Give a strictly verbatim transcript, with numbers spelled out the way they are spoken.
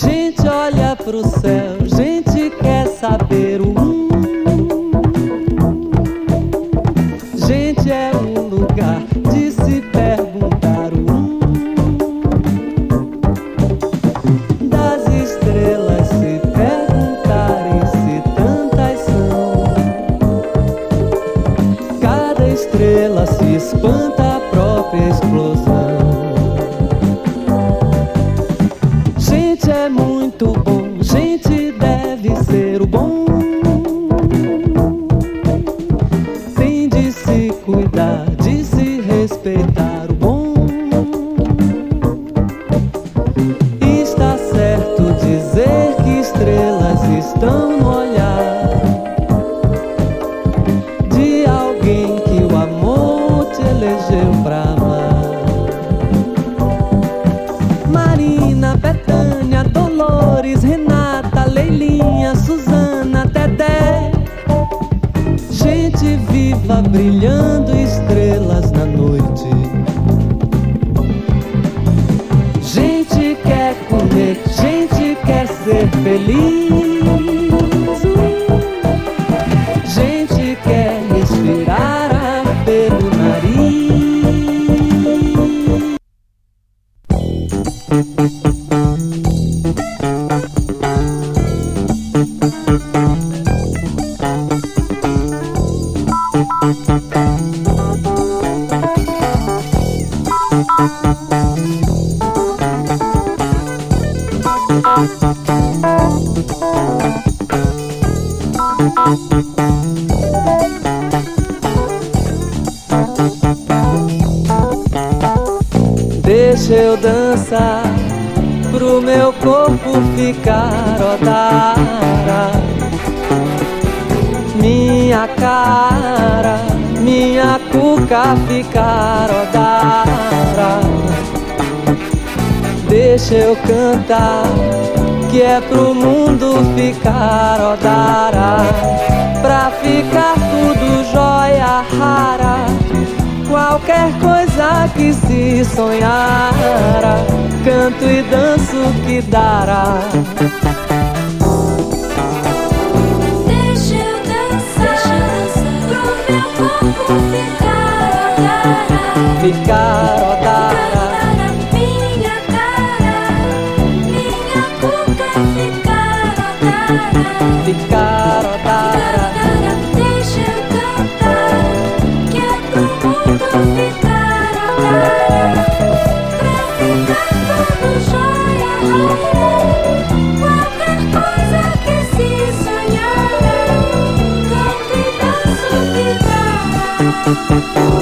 Gente olha pro céu, gente quer saber o mundo. Gente é um lugar de se perguntar o um. Das estrelas se perguntarem se tantas são. Cada estrela se espanta a própria explosão. Gente é muito bom, gente deve ser o bom. Tem de se cuidar, de se respeitar o bom. Está certo dizer que estrelas estão no olhar de alguém que o amor te elegeu pra amar. Marina, Betânia, Dolores, Renata, Leilinha, Suzana, Dedé. Gente viva brilhando estrelas na noite. Gente quer comer, gente quer ser feliz. Gente quer respirar ar pelo nariz. Deixa eu dançar pro meu corpo ficar odara. Minha cara, minha cuca ficar odara. Deixa eu cantar, que é pro mundo ficar odara. Pra ficar tudo jóia rara, qualquer coisa que se sonhara, canto e danço que dará. Deixa eu dançar, pro meu corpo ficar odara. Ficar odara. Minha cara, minha boca ficar odara. Ficar odara. Deixa eu cantar, que é pro mundo ficar odara. Pra ficar tudo jóia rara, qualquer coisa que se sonhara, canto e danço que dará.